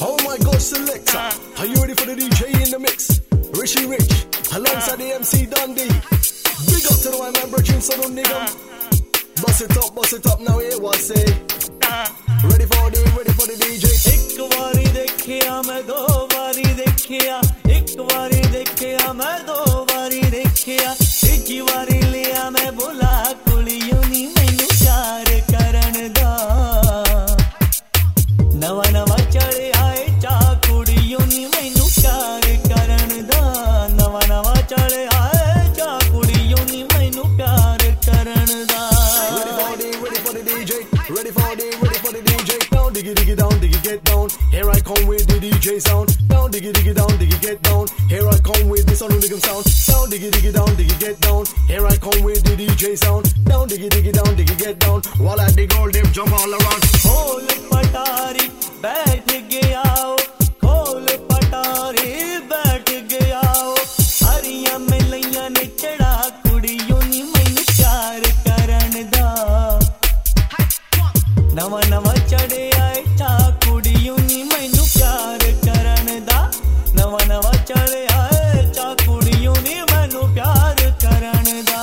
Oh my gosh, selector, are you ready for the DJ in the mix? Richie Rich, alongside the MC Dundee. Big up to the white man, brethren, so don't nigga. Bust it up now, hear what I say. Ready for the DJ. एक बारी देखिया मैं दो बारी देखिया, एक बारी देखिया मैं दो बारी देखिया, तीजी बारी लिया मैं बोला कुड़ियों नी मैनू प्यार करन दा, नवा नवा चढ़े आए चा कुड़ियों नी मैनू प्यार करन दा, नवा नवा चढ़े आए चा कुड़ियों नी मैनू प्यार करन दा. Ready for the DJ, ready for the DJ. Down, diggy down, diggy get down. Here I come with the DJ sound. Down, diggy down, diggy get down. Here I come with the sound sound. Down, diggy down, diggy get down. Here I come with the DJ sound. Down, diggy down, diggy get down. While I dig all them jump all around. खोल पटारी बैठ गया ओ, खोल पटारी बैठ गया ओ, हरिया में लैया ने चढ़ा कुड़ियों नी मैनू प्यार करन दा, नवा नवा चढ़े आए चा कुड़ियों नी मैनू प्यार करन दा, नवा नवा चढ़े आए चा कुड़ियों नी मैनू प्यार करन दा.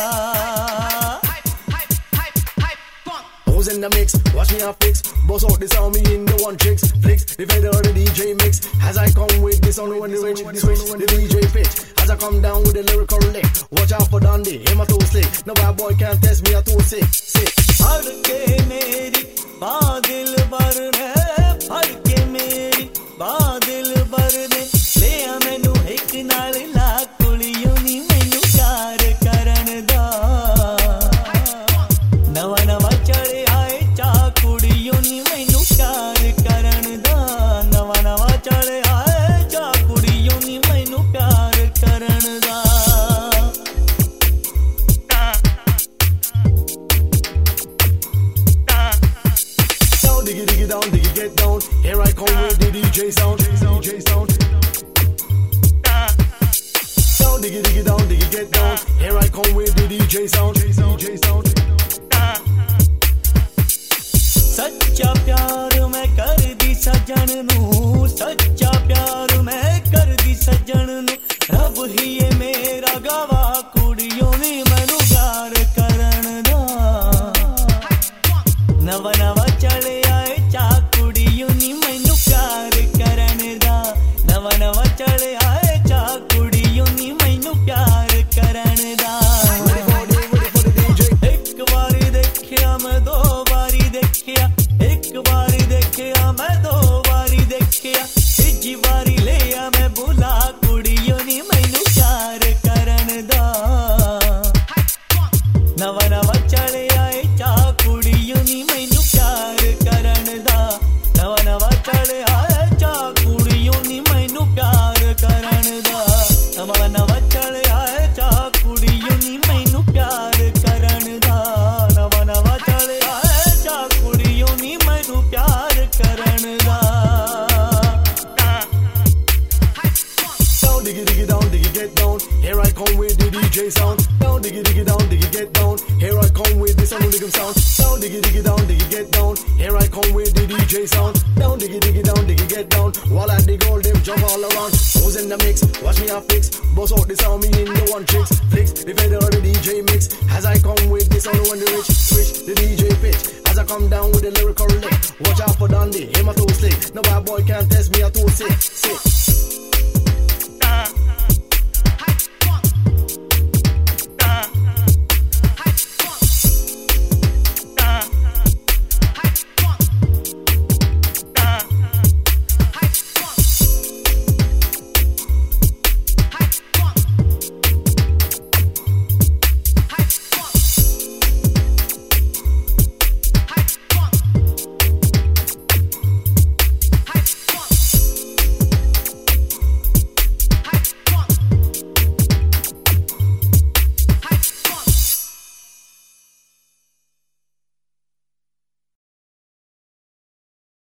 Who's in the mix? Watch me and fix. Boss out the sound, me in the one tricks. Flicks, the feather or the DJ mix. As I come with this on when the rich, the DJ pitch. As I come down with the lyrical lick. Watch out for Dundee, him a too slick. No bad boy can't test me, a too sick. फड़ के मेरी बादल बर ने, फड़ के मेरी बादल बर ने, ले आ मैनू एक नाल ला कुड़ियों नी मैनू प्यार करन दा, नवा नवा चढ़े आए चा कुड़ियों नी मैनू प्यार करन दा, नवा नवा चढ़े आए चा कुड़ियों नी मैनू प्यार करन दा. Diggy down, diggy get down. Here I come with the DJ sound. Down, diggy down, diggy get down. Here I come with the DJ sound. सच्चा प्यार मैं कर दी सजन नू, सच्चा प्यार मैं कर दी सजन नू, रब ही ये मेरा गवाह कुड़ियों नी मैनू प्यार करन दा, नवा नवा चढ़े आए चा कुड़ियों नी मैनू प्यार करन दा, नवा नवा चढ़े आए चा कुड़ियों नी मैनू प्यार करन दा. एक बारी देखिया मैं दो बारी देखिया, एक बारी देखिया मैं दो बारी देखिया, तीजी बारी लिया मैं बोला कुड़ियों नी मैनू प्यार करन दा, नवा नवा चढ़े आए चा कुड़ियों नी मैनू प्यार करन दा, नवा नवा चढ़े आए चा कुड़ियों नी मैनू प्यार करन दा, नवा नवा चढ़े आए चा कुड़ियों नी मैनू प्यार करन दा, नवा नवा चढ़े आए चा कुड़ियों नी मैनू प्यार करन दा. Down, diggy down, diggy get down. Here I come with the DJ sound. Down, diggy down, diggy get down. Here I come with the sound sound. Down, diggy down, diggy get down. Here I come with the DJ sound. Down, diggy down, diggy get down. While I dig all them jump all around. Who's in the mix? Watch me and fix. Boss out the sound, me in the one tricks. Flicks, the feather or the DJ mix. As I come with this on when the rich switch the DJ pitch. As I come down with the lyrical lick. Watch out for Dundee, him a too slick. No bad boy can't test me, a too sick.